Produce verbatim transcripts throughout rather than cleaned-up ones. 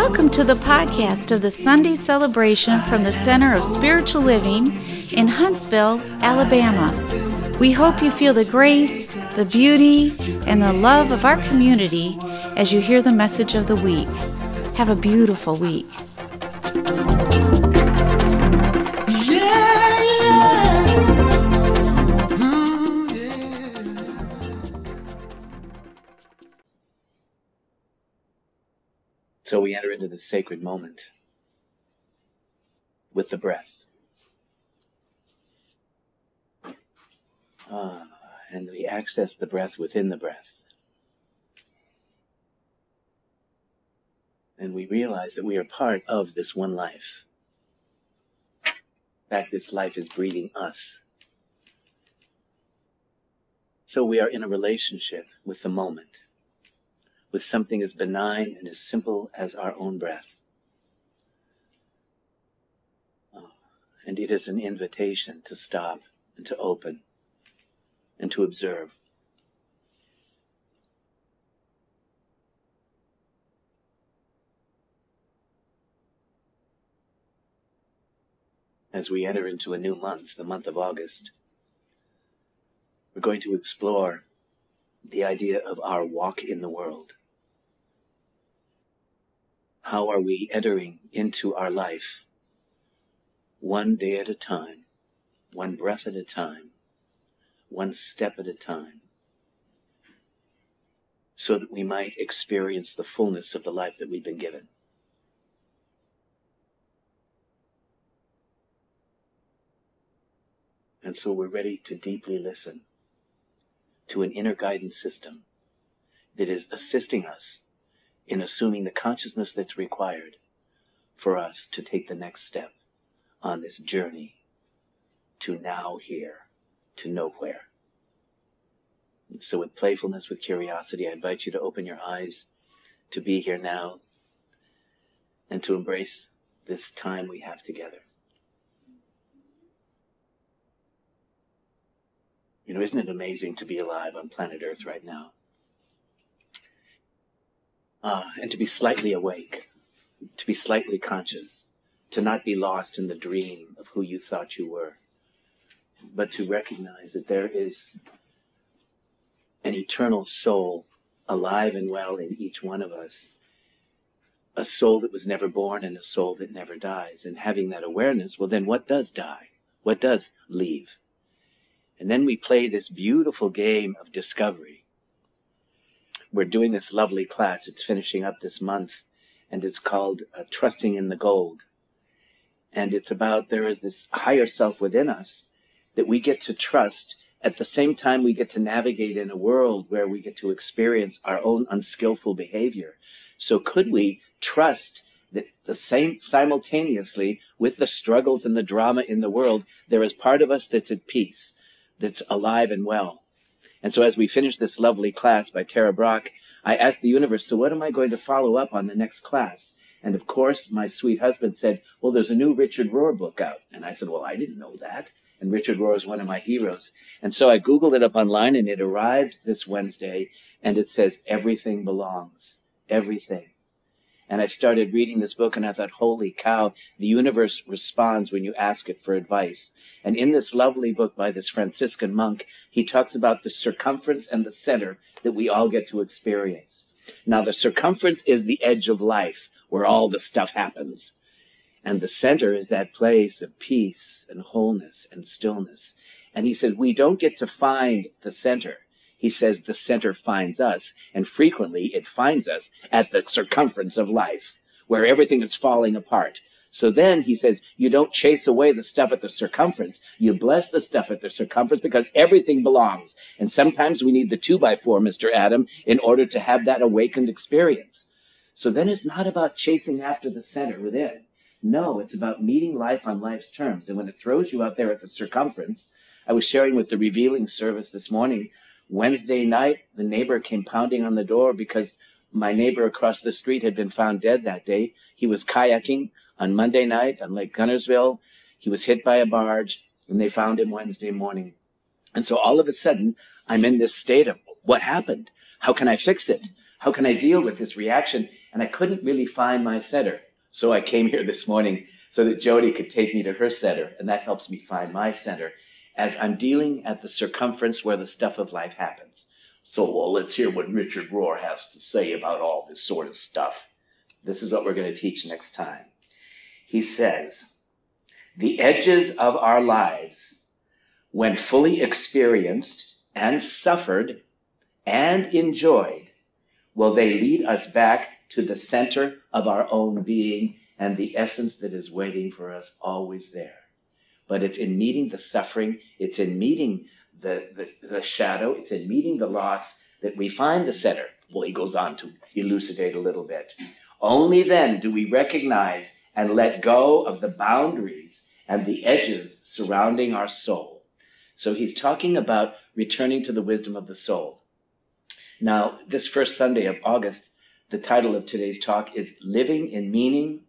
Welcome to the podcast of the Sunday celebration from the Center of Spiritual Living in Huntsville, Alabama. We hope you feel the grace, the beauty, and the love of our community as you hear the message of the week. Have a beautiful week. So we enter into the sacred moment with the breath. Ah, and we access the breath within the breath. And we realize that we are part of this one life. In fact, this life is breathing us. So we are in a relationship with the moment, with something as benign and as simple as our own breath. Oh, and it is an invitation to stop and to open and to observe. As we enter into a new month, the month of August, we're going to explore the idea of our walk in the world. How are we entering into our life one day at a time, one breath at a time, one step at a time, so that we might experience the fullness of the life that we've been given. And so we're ready to deeply listen to an inner guidance system that is assisting us in assuming the consciousness that's required for us to take the next step on this journey to now here, to nowhere. So with playfulness, with curiosity, I invite you to open your eyes, to be here now, and to embrace this time we have together. You know, isn't it amazing to be alive on planet Earth right now? Uh, and to be slightly awake, to be slightly conscious, to not be lost in the dream of who you thought you were, but to recognize that there is an eternal soul alive and well in each one of us, a soul that was never born and a soul that never dies. And having that awareness, well, then what does die? What does leave? And then we play this beautiful game of discovery. We're doing this lovely class. It's finishing up this month, and it's called uh, Trusting in the Gold. And it's about there is this higher self within us that we get to trust. At the same time, we get to navigate in a world where we get to experience our own unskillful behavior. So could we trust that the same simultaneously with the struggles and the drama in the world, there is part of us that's at peace, that's alive and well. And so as we finish this lovely class by Tara Brach, I asked the universe, so what am I going to follow up on the next class? And of course, my sweet husband said, well, there's a new Richard Rohr book out. And I said, well, I didn't know that. And Richard Rohr is one of my heroes. And so I Googled it up online, and it arrived this Wednesday, and it says, everything belongs. Everything. And I started reading this book, and I thought, holy cow, the universe responds when you ask it for advice. And in this lovely book by this Franciscan monk, he talks about the circumference and the center that we all get to experience. Now, the circumference is the edge of life, where all the stuff happens. And the center is that place of peace and wholeness and stillness. And he said, we don't get to find the center. He says the center finds us, and frequently it finds us at the circumference of life, where everything is falling apart. So then he says, you don't chase away the stuff at the circumference. You bless the stuff at the circumference because everything belongs. And sometimes we need the two by four, Mister Adam, in order to have that awakened experience. So then it's not about chasing after the center within. No, it's about meeting life on life's terms. And when it throws you out there at the circumference, I was sharing with the revealing service this morning, Wednesday night, the neighbor came pounding on the door because my neighbor across the street had been found dead that day. He was kayaking on Monday night on Lake Gunnersville. He was hit by a barge, and they found him Wednesday morning. And so all of a sudden, I'm in this state of, what happened? How can I fix it? How can I deal with this reaction? and I couldn't really find my center. So I came here this morning so that Jody could take me to her center, and that helps me find my center as I'm dealing at the circumference where the stuff of life happens. So well, let's hear what Richard Rohr has to say about all this sort of stuff. This is what we're going to teach next time. He says, the edges of our lives, when fully experienced and suffered and enjoyed, will they lead us back to the center of our own being and the essence that is waiting for us always there. But it's in meeting the suffering, it's in meeting the, the, the shadow, it's in meeting the loss that we find the center. Well, he goes on to elucidate a little bit. Only then do we recognize and let go of the boundaries and the edges surrounding our soul. So he's talking about returning to the wisdom of the soul. Now, this first Sunday of August, the title of today's talk is Living in Meaning,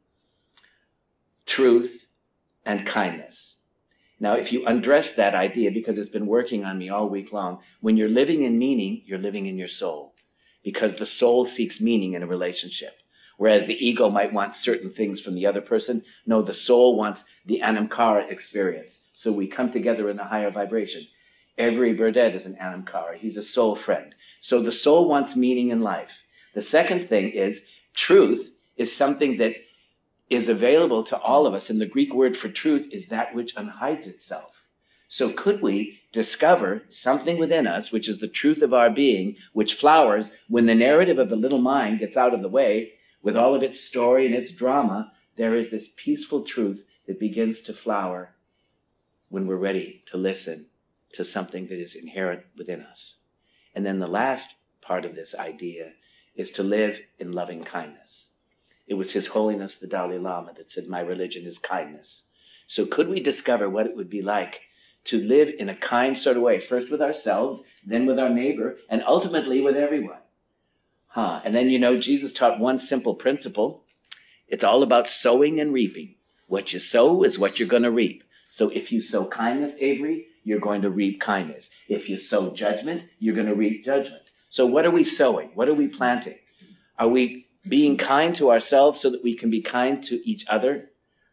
Truth, and Kindness. Now, if you undress that idea, because it's been working on me all week long, when you're living in meaning, you're living in your soul, because the soul seeks meaning in a relationship. Whereas the ego might want certain things from the other person, no, the soul wants the anamkara experience. So we come together in a higher vibration. Every Burdett is an anamkara. He's a soul friend. So the soul wants meaning in life. The second thing is truth is something that is available to all of us. And the Greek word for truth is that which unhides itself. So could we discover something within us, which is the truth of our being, which flowers when the narrative of the little mind gets out of the way, with all of its story and its drama, there is this peaceful truth that begins to flower when we're ready to listen to something that is inherent within us. And then the last part of this idea is to live in loving kindness. It was His Holiness the Dalai Lama that said, my religion is kindness. So could we discover what it would be like to live in a kind sort of way, first with ourselves, then with our neighbor, and ultimately with everyone? Huh. And then, you know, Jesus taught one simple principle. It's all about sowing and reaping. What you sow is what you're going to reap. So if you sow kindness, Avery, you're going to reap kindness. If you sow judgment, you're going to reap judgment. So what are we sowing? What are we planting? Are we being kind to ourselves so that we can be kind to each other?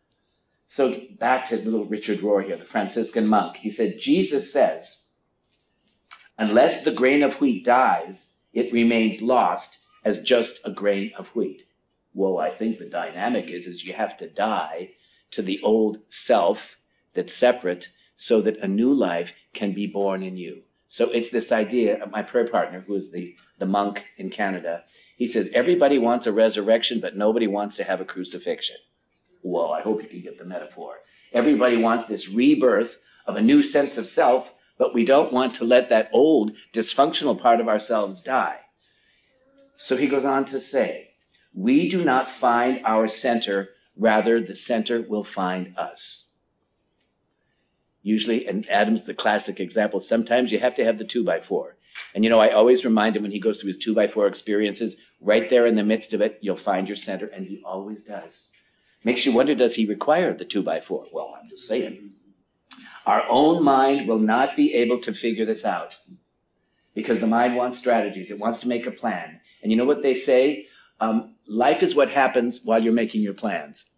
So back to little Richard Rohr here, the Franciscan monk. He said, Jesus says, unless the grain of wheat dies, it remains lost as just a grain of wheat. Well, I think the dynamic is, is you have to die to the old self that's separate so that a new life can be born in you. So it's this idea of my prayer partner, who is the, the monk in Canada. He says, everybody wants a resurrection, but nobody wants to have a crucifixion. Well, I hope you can get the metaphor. Everybody wants this rebirth of a new sense of self, but we don't want to let that old dysfunctional part of ourselves die. So he goes on to say, we do not find our center, rather the center will find us. Usually, and Adam's the classic example, sometimes you have to have the two by four. And you know, I always remind him when he goes through his two by four experiences, right there in the midst of it, you'll find your center, and he always does. Makes you wonder, does he require the two by four? Well, I'm just saying. Our own mind will not be able to figure this out because the mind wants strategies. It wants to make a plan. And you know what they say? Um, life is what happens while you're making your plans.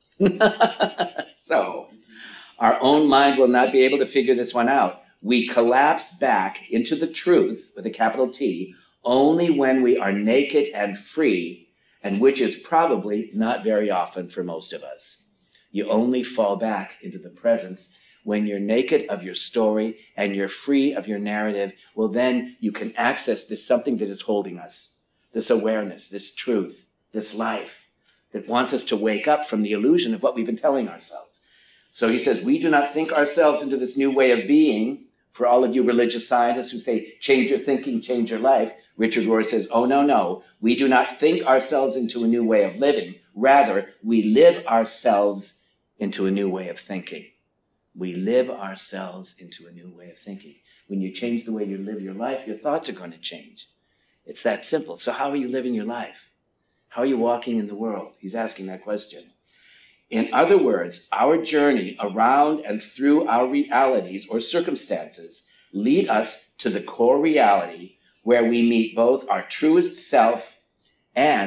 So our own mind will not be able to figure this one out. We collapse back into the truth, with a capital T, only when we are naked and free, and which is probably not very often for most of us. You only fall back into the presence when you're naked of your story and you're free of your narrative. Well, then you can access this something that is holding us, this awareness, this truth, this life that wants us to wake up from the illusion of what we've been telling ourselves. So he says, we do not think ourselves into this new way of being. For all of you religious scientists who say, change your thinking, change your life, Richard Rohr says, oh, no, no. We do not think ourselves into a new way of living. Rather, we live ourselves into a new way of thinking. We live ourselves into a new way of thinking. When you change the way you live your life, your thoughts are going to change. It's that simple. So how are you living your life? How are you walking in the world? He's asking that question. In other words, our journey around and through our realities or circumstances lead us to the core reality where we meet both our truest self and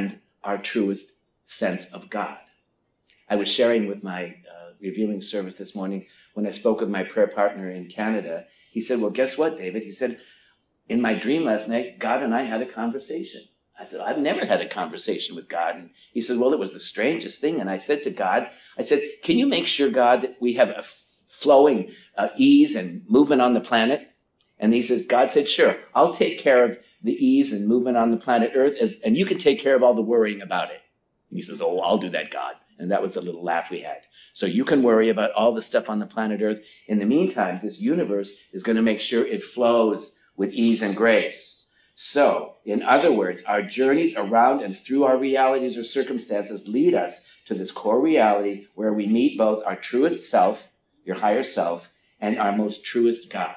our truest sense of God. I was sharing with my uh, revealing service this morning when I spoke with my prayer partner in Canada. He said, well, guess what, David? He said, in my dream last night, God and I had a conversation. I said, I've never had a conversation with God. And he said, well, it was the strangest thing. And I said to God, I said, can you make sure, God, that we have a flowing uh, ease and movement on the planet? And he says, God said, sure, I'll take care of the ease and movement on the planet Earth, as, and you can take care of all the worrying about it. And he says, oh, I'll do that, God. And that was the little laugh we had. So you can worry about all the stuff on the planet Earth. In the meantime, this universe is going to make sure it flows with ease and grace. So, in other words, our journeys around and through our realities or circumstances lead us to this core reality where we meet both our truest self, your higher self, and our most truest God.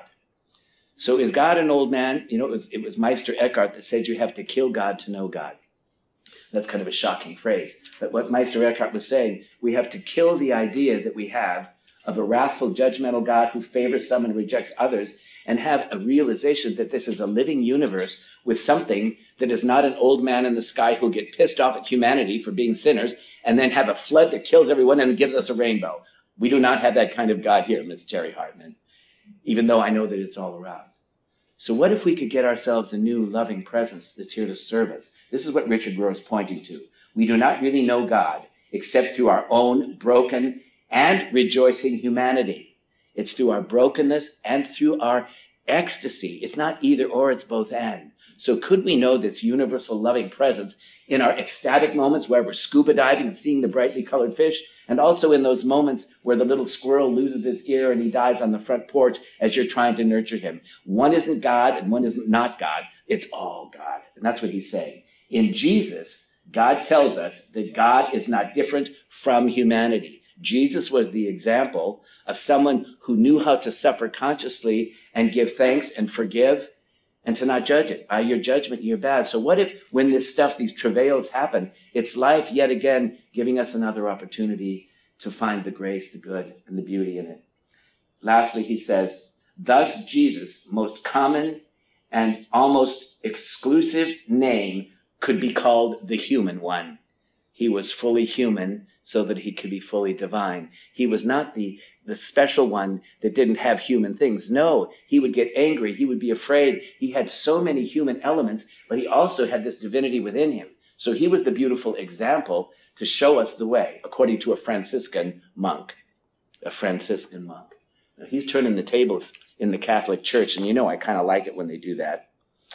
So is God an old man? You know, it was, it was Meister Eckhart that said you have to kill God to know God. That's kind of a shocking phrase. But what Meister Eckhart was saying, we have to kill the idea that we have of a wrathful, judgmental God who favors some and rejects others, and have a realization that this is a living universe with something that is not an old man in the sky who'll get pissed off at humanity for being sinners and then have a flood that kills everyone and gives us a rainbow. We do not have that kind of God here, Miss Terry Hartman, even though I know that it's all around. So what if we could get ourselves a new loving presence that's here to serve us? This is what Richard Rohr is pointing to. We do not really know God except through our own broken and rejoicing humanity. It's through our brokenness and through our ecstasy. It's not either or, it's both and. So could we know this universal loving presence in our ecstatic moments where we're scuba diving and seeing the brightly colored fish, and also in those moments where the little squirrel loses its ear and he dies on the front porch as you're trying to nurture him? One isn't God and one isn't not God. It's all God. And that's what he's saying. In Jesus, God tells us that God is not different from humanity. Jesus was the example of someone who knew how to suffer consciously and give thanks and forgive and to not judge it. By your judgment, you're bad. So what if when this stuff, these travails happen, it's life yet again giving us another opportunity to find the grace, the good, and the beauty in it. Lastly, he says, thus Jesus' most common and almost exclusive name could be called the human one. He was fully human so that he could be fully divine. He was not the, the special one that didn't have human things. No, he would get angry. He would be afraid. He had so many human elements, but he also had this divinity within him. So he was the beautiful example to show us the way, according to a Franciscan monk. A Franciscan monk. Now, he's turning the tables in the Catholic Church, and you know I kind of like it when they do that.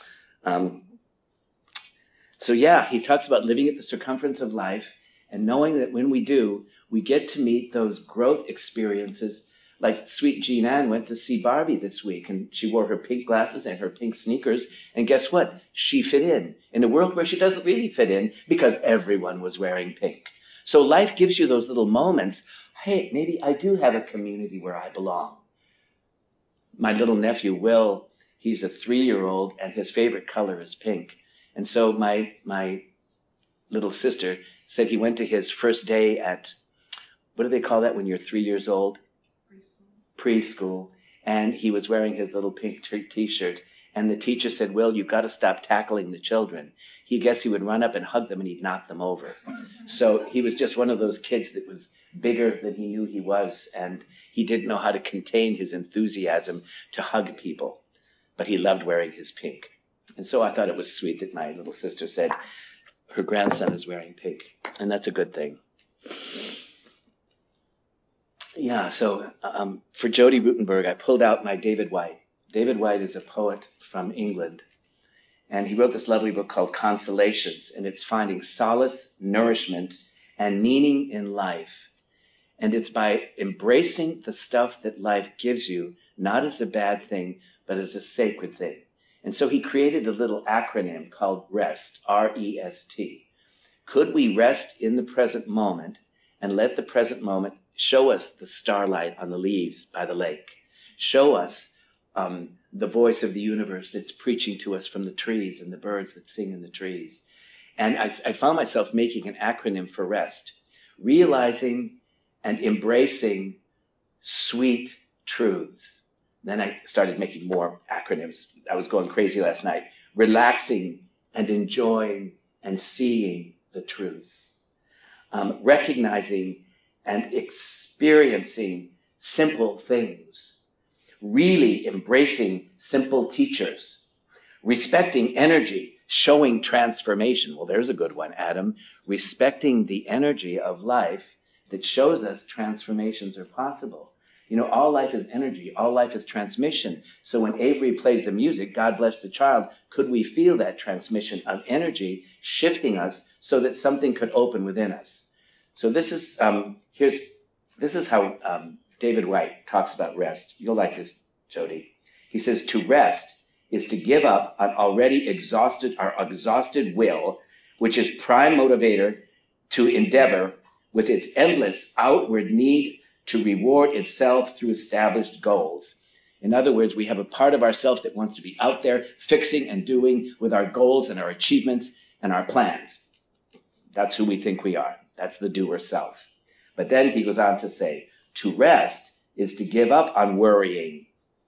Um, so yeah, he talks about living at the circumference of life, and knowing that when we do, we get to meet those growth experiences. Like sweet Jean Ann went to see Barbie this week, and she wore her pink glasses and her pink sneakers, and guess what? She fit in, in a world where she doesn't really fit in because everyone was wearing pink. So life gives you those little moments. Hey, maybe I do have a community where I belong. My little nephew, Will, he's a three-year-old, and his favorite color is pink. And so my my little sister said he went to his first day at, what do they call that when you're three years old? Preschool. Preschool. And he was wearing his little pink t-shirt. And the teacher said, Will, you've got to stop tackling the children. He guessed he would run up and hug them and he'd knock them over. So he was just one of those kids that was bigger than he knew he was. And he didn't know how to contain his enthusiasm to hug people. But he loved wearing his pink. And so I thought it was sweet that my little sister said her grandson is wearing pink. And that's a good thing. Yeah, so um, for Jody Rutenberg, I pulled out my David Whyte. David Whyte is a poet from England. And he wrote this lovely book called Consolations. And it's finding solace, nourishment, and meaning in life. And it's by embracing the stuff that life gives you, not as a bad thing, but as a sacred thing. And so he created a little acronym called REST, R E S T. Could we rest in the present moment and let the present moment show us the starlight on the leaves by the lake? Show us um, the voice of the universe that's preaching to us from the trees and the birds that sing in the trees. And I, I found myself making an acronym for REST, realizing and embracing sweet truths. Then I started making more acronyms. I was going crazy last night. Relaxing and enjoying and seeing the truth. Um, recognizing and experiencing simple things. Really embracing simple teachers. Respecting energy, showing transformation. Well, there's a good one, Adam. Respecting the energy of life that shows us transformations are possible. You know, all life is energy. All life is transmission. So when Avery plays the music, God bless the child, could we feel that transmission of energy shifting us so that something could open within us? So this is, um, here's, this is how um, David White talks about rest. You'll like this, Jody. He says, to rest is to give up an already exhausted, our exhausted will, which is prime motivator to endeavor with its endless outward need to reward itself through established goals. In other words, we have a part of ourselves that wants to be out there fixing and doing with our goals and our achievements and our plans. That's who we think we are. That's the doer self. But then he goes on to say, to rest is to give up on worrying,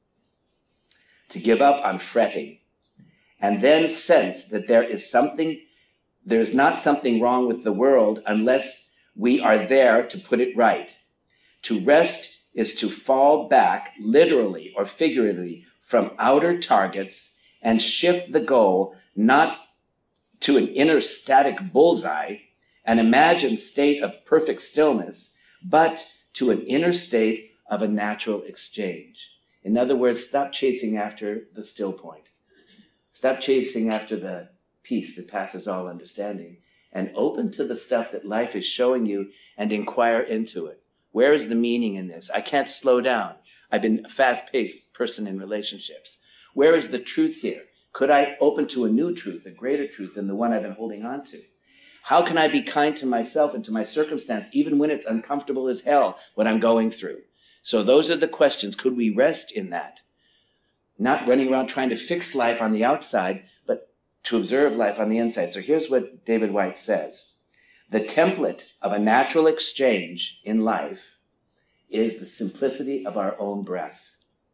to give up on fretting, and then sense that there is something, there's not something wrong with the world unless we are there to put it right. To rest is to fall back, literally or figuratively, from outer targets and shift the goal not to an inner static bullseye, an imagined state of perfect stillness, but to an inner state of a natural exchange. In other words, stop chasing after the still point. Stop chasing after the peace that passes all understanding, and open to the stuff that life is showing you and inquire into it. Where is the meaning in this? I can't slow down. I've been a fast-paced person in relationships. Where is the truth here? Could I open to a new truth, a greater truth than the one I've been holding on to? How can I be kind to myself and to my circumstance, even when it's uncomfortable as hell, what I'm going through? So those are the questions. Could we rest in that? Not running around trying to fix life on the outside, but to observe life on the inside. So here's what David White says. The template of a natural exchange in life is the simplicity of our own breath.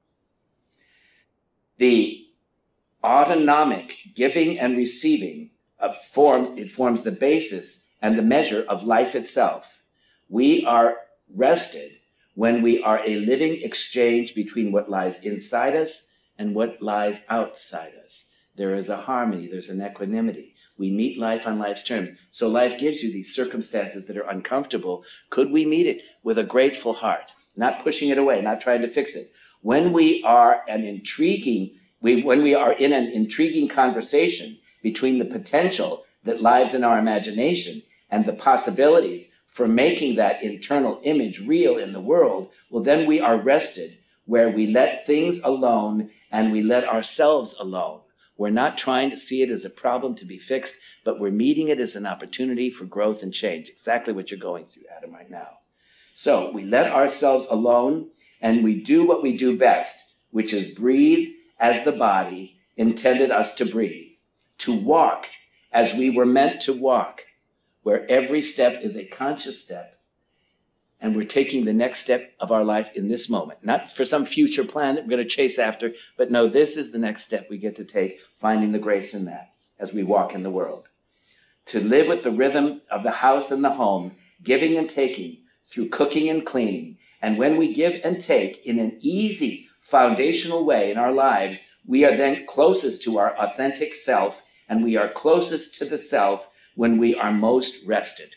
The autonomic giving and receiving of form, it forms the basis and the measure of life itself. We are rested when we are a living exchange between what lies inside us and what lies outside us. There is a harmony, there's an equanimity. We meet life on life's terms. So life gives you these circumstances that are uncomfortable. Could we meet it with a grateful heart, not pushing it away, not trying to fix it? When we are an intriguing, we, when we are in an intriguing conversation between the potential that lies in our imagination and the possibilities for making that internal image real in the world, well, then we are rested where we let things alone and we let ourselves alone. We're not trying to see it as a problem to be fixed, but we're meeting it as an opportunity for growth and change. Exactly what you're going through, Adam, right now. So we let ourselves alone and we do what we do best, which is breathe as the body intended us to breathe, to walk as we were meant to walk, where every step is a conscious step. And we're taking the next step of our life in this moment, not for some future plan that we're going to chase after, but no, this is the next step we get to take, finding the grace in that as we walk in the world. To live with the rhythm of the house and the home, giving and taking through cooking and cleaning. And when we give and take in an easy, foundational way in our lives, we are then closest to our authentic self, and we are closest to the self when we are most rested.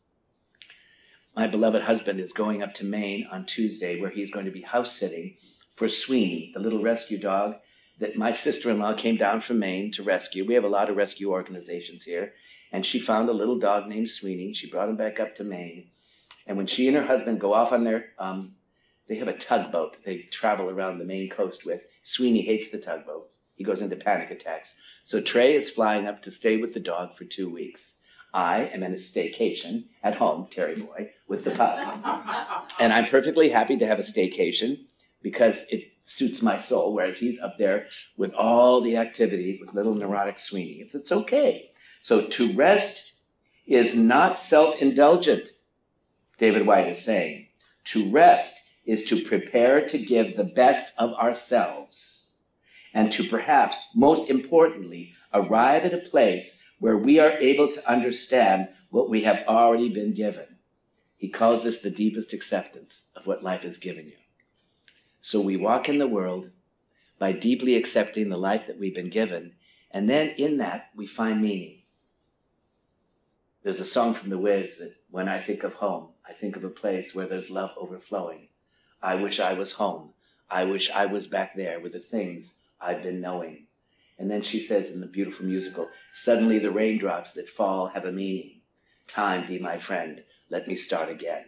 My beloved husband is going up to Maine on Tuesday, where he's going to be house sitting for Sweeney, the little rescue dog that my sister-in-law came down from Maine to rescue. We have a lot of rescue organizations here. And she found a little dog named Sweeney. She brought him back up to Maine. And when she and her husband go off on their, um, they have a tugboat that they travel around the Maine coast with. Sweeney hates the tugboat. He goes into panic attacks. So Trey is flying up to stay with the dog for two weeks. I am in a staycation at home, Terry boy, with the pup. And I'm perfectly happy to have a staycation because it suits my soul, whereas he's up there with all the activity with little neurotic Sweeney. It's okay. So to rest is not self-indulgent, David White is saying. To rest is to prepare to give the best of ourselves and to perhaps, most importantly, arrive at a place where we are able to understand what we have already been given. He calls this the deepest acceptance of what life has given you. So we walk in the world by deeply accepting the life that we've been given, and then in that we find meaning. There's a song from The Wiz that when I think of home, I think of a place where there's love overflowing. I wish I was home. I wish I was back there with the things I've been knowing. And then she says in the beautiful musical, suddenly the raindrops that fall have a meaning. Time, be my friend. Let me start again.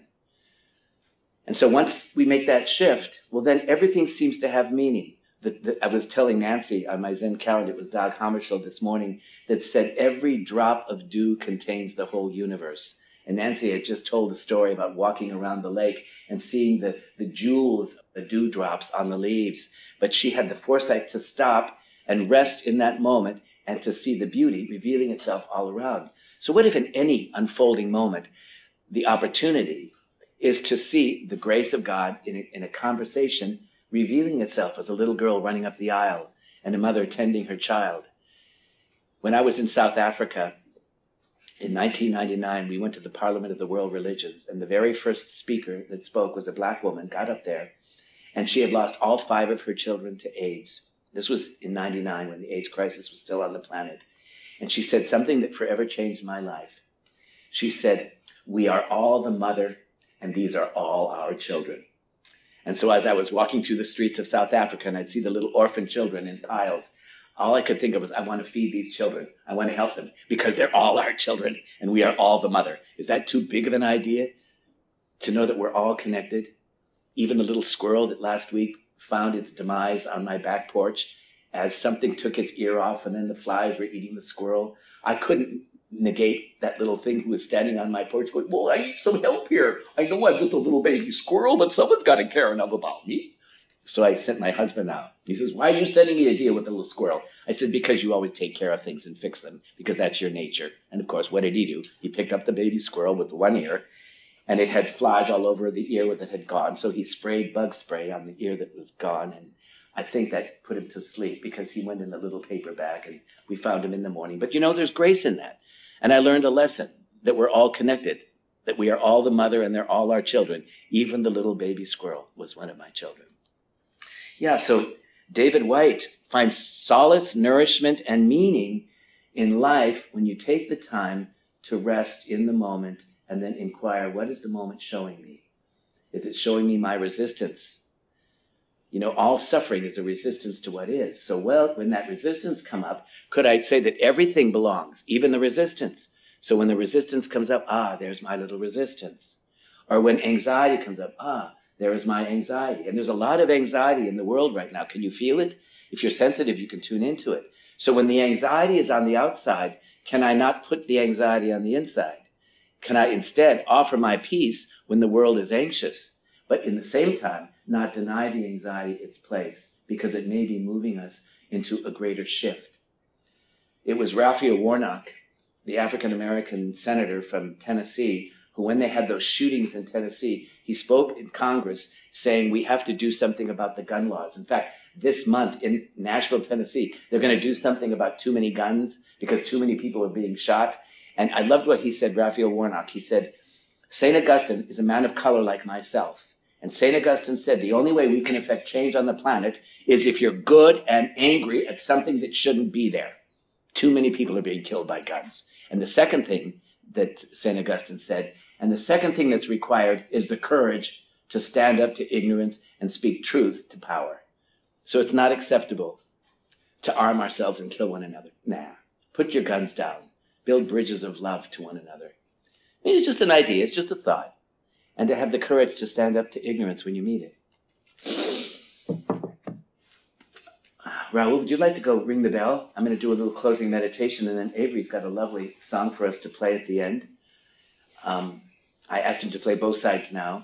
And so once we make that shift, well, then everything seems to have meaning. The, the, I was telling Nancy on my Zen calendar, it was Dag Hammarskjöld this morning, that said every drop of dew contains the whole universe. And Nancy had just told a story about walking around the lake and seeing the, the jewels of the dewdrops on the leaves. But she had the foresight to stop and rest in that moment and to see the beauty revealing itself all around. So what if in any unfolding moment, the opportunity is to see the grace of God in a, in a conversation revealing itself as a little girl running up the aisle and a mother tending her child. When I was in South Africa in nineteen ninety-nine, we went to the Parliament of the World Religions, and the very first speaker that spoke was a black woman, got up there, and she had lost all five of her children to AIDS. This was in ninety-nine when the AIDS crisis was still on the planet. And she said something that forever changed my life. She said, we are all the mother, and these are all our children. And so as I was walking through the streets of South Africa and I'd see the little orphan children in piles, all I could think of was, I want to feed these children. I want to help them because they're all our children and we are all the mother. Is that too big of an idea to know that we're all connected? Even the little squirrel that last week found its demise on my back porch as something took its ear off and then the flies were eating the squirrel. I couldn't negate that little thing who was standing on my porch going, well, I need some help here. I know I'm just a little baby squirrel, but someone's got to care enough about me. So I sent my husband out. He says, why are you sending me to deal with the little squirrel? I said, because you always take care of things and fix them, because that's your nature. And of course, what did he do? He picked up the baby squirrel with one ear, and it had flies all over the ear that had gone. So he sprayed bug spray on the ear that was gone. And I think that put him to sleep because he went in a little paper bag and we found him in the morning. But you know, there's grace in that. And I learned a lesson that we're all connected, that we are all the mother and they're all our children. Even the little baby squirrel was one of my children. Yeah, so David White finds solace, nourishment, and meaning in life when you take the time to rest in the moment and then inquire, what is the moment showing me? Is it showing me my resistance? You know, all suffering is a resistance to what is. So, well, when that resistance come up, could I say that everything belongs, even the resistance? So when the resistance comes up, ah, there's my little resistance. Or when anxiety comes up, ah, there is my anxiety. And there's a lot of anxiety in the world right now. Can you feel it? If you're sensitive, you can tune into it. So when the anxiety is on the outside, can I not put the anxiety on the inside? Can I instead offer my peace when the world is anxious, but in the same time, not deny the anxiety its place because it may be moving us into a greater shift? It was Raphael Warnock, the African-American senator from Tennessee, who when they had those shootings in Tennessee, he spoke in Congress saying we have to do something about the gun laws. In fact, this month in Nashville, Tennessee, they're going to do something about too many guns because too many people are being shot. And I loved what he said, Raphael Warnock. He said, Saint Augustine is a man of color like myself. And Saint Augustine said the only way we can affect change on the planet is if you're good and angry at something that shouldn't be there. Too many people are being killed by guns. And the second thing that Saint Augustine said, and the second thing that's required is the courage to stand up to ignorance and speak truth to power. So it's not acceptable to arm ourselves and kill one another. Nah, put your guns down. Build bridges of love to one another. I mean, it's just an idea. It's just a thought. And to have the courage to stand up to ignorance when you meet it. Raul, would you like to go ring the bell? I'm going to do a little closing meditation, and then Avery's got a lovely song for us to play at the end. Um, I asked him to play Both Sides Now.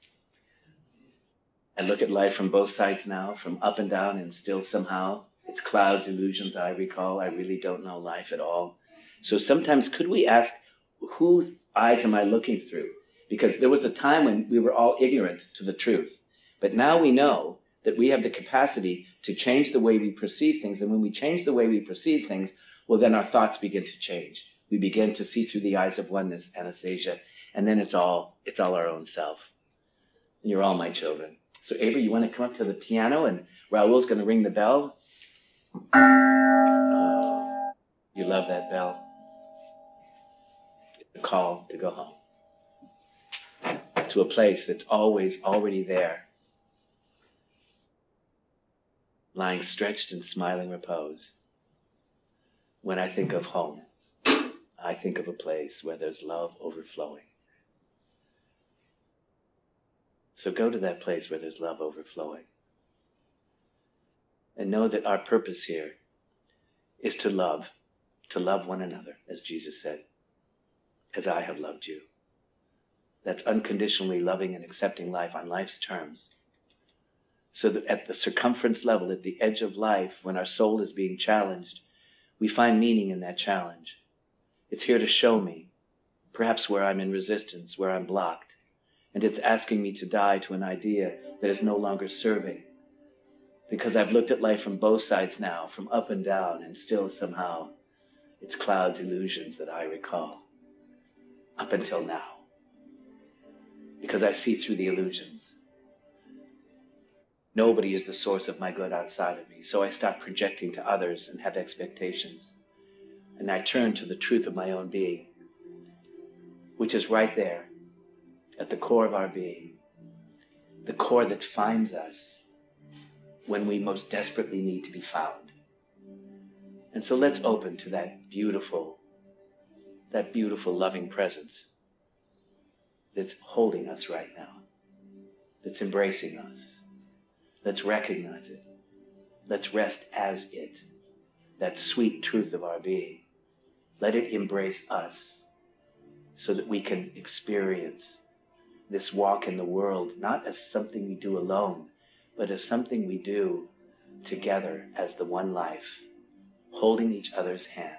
I look at life from both sides now, from up and down and still somehow. It's clouds, illusions I recall. I really don't know life at all. So sometimes could we ask, whose eyes am I looking through? Because there was a time when we were all ignorant to the truth. But now we know that we have the capacity to change the way we perceive things. And when we change the way we perceive things, well, then our thoughts begin to change. We begin to see through the eyes of oneness, Anastasia, and then it's all it's all our own self. And you're all my children. So Avery, you want to come up to the piano, and Raul's going to ring the bell? Oh, you love that bell. It's a call to go home. To a place that's always already there. Lying stretched in smiling repose. When I think of home, I think of a place where there's love overflowing. So go to that place where there's love overflowing. And know that our purpose here is to love, to love one another, as Jesus said, as I have loved you. That's unconditionally loving and accepting life on life's terms. So that at the circumference level, at the edge of life, when our soul is being challenged, we find meaning in that challenge. It's here to show me, perhaps where I'm in resistance, where I'm blocked, and it's asking me to die to an idea that is no longer serving. Because I've looked at life from both sides now, from up and down, and still somehow it's clouds, illusions that I recall. Up until now. Because I see through the illusions. Nobody is the source of my good outside of me, so I stop projecting to others and have expectations. And I turn to the truth of my own being, which is right there, at the core of our being, the core that finds us when we most desperately need to be found. And so let's open to that beautiful, that beautiful loving presence that's holding us right now, that's embracing us. Let's recognize it. Let's rest as it, that sweet truth of our being. Let it embrace us so that we can experience this walk in the world, not as something we do alone, but as something we do together as the one life, holding each other's hand,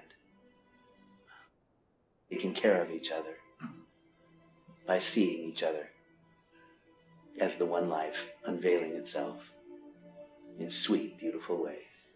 taking care of each other by seeing each other as the one life unveiling itself in sweet, beautiful ways.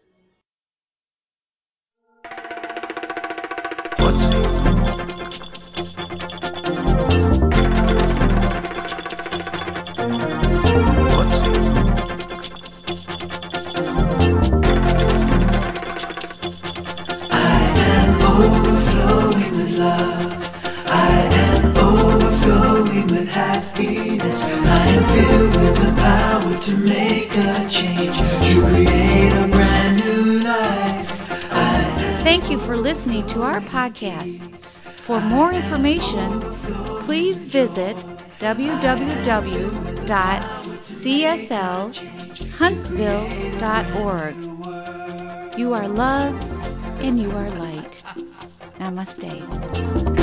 Thank you for listening to our podcast. For more information, please visit w w w dot c s l huntsville dot org. You are love and you are light. Namaste.